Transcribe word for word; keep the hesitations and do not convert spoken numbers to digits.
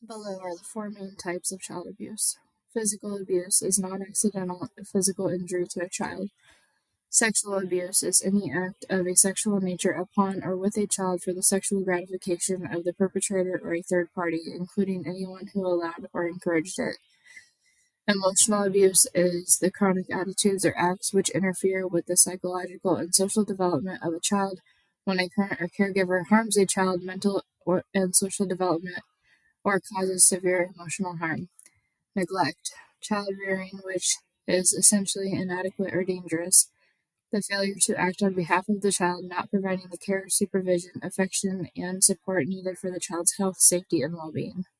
Below are the four main types of child abuse. Physical abuse is non-accidental physical injury to a child. Sexual abuse is any act of a sexual nature upon or with a child for the sexual gratification of the perpetrator or a third party, including anyone who allowed or encouraged it. Emotional abuse is the chronic attitudes or acts which interfere with the psychological and social development of a child when a parent or caregiver harms a child's mental or, and social development or causes severe emotional harm. Neglect, child rearing, which is essentially inadequate or dangerous. The failure to act on behalf of the child, not providing the care, supervision, affection, and support needed for the child's health, safety, and well being.